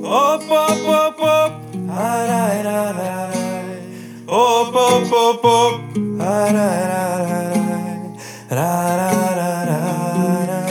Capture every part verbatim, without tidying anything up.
Оп, оп, оп, оп, ай-рай-рай-рай. Оп, оп, оп, оп, ай-рай-рай-рай. Ра-ра-ра-ра-ра.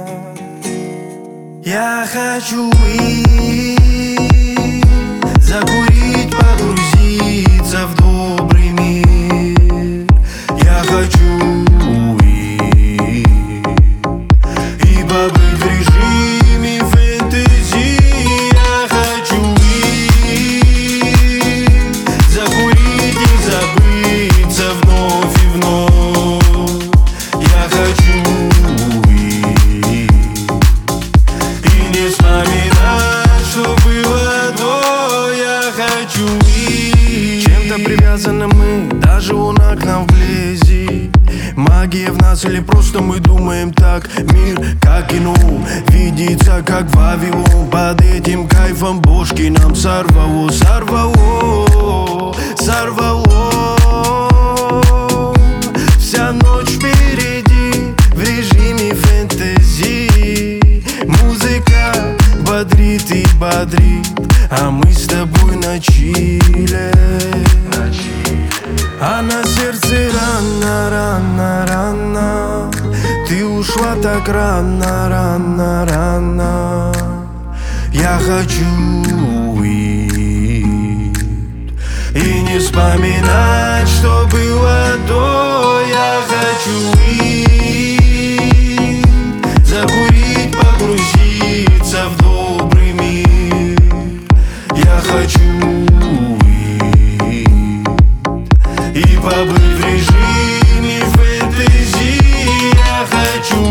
Я хочу выйти, закурить, погрузиться в добрый мир. Я хочу уйти и побыть в режиме фэнтези. Я хочу уйти, закурить и забыться вновь и вновь. Я хочу уйти и не вспоминать, что было до. Я хочу уйти. Чем-то привязаны мы, даже луна к нам вблизи. Магия в нас или просто мы думаем так? Мир как кино, видится как Вавилон. Под этим кайфом бошки нам сорвало, сорвало, сорвало. Вся ночь впереди в режиме фэнтези. Музыка бодрит и бодрит, а мы с тобой на чиле. А на сердце рано, рано, рано. Ты ушла так рано, рано, рано. Я хочу уйти и не вспоминать, что было до. Я хочу уйти, закурить, погрузиться в добрый мир. Я хочу и побыть в режиме фэнтези. Я хочу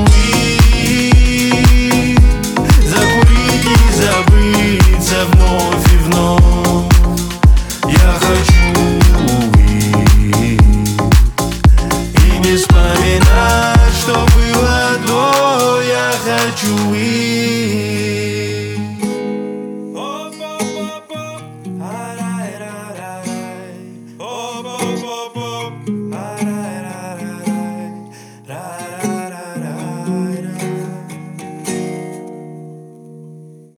уйти, закурить и забыться вновь и вновь. Я хочу уйти и не вспоминать, что было до. Я хочу уйти. Оп, оп, оп, оп, ай-рай-рай-рай. Оп, оп, оп, оп.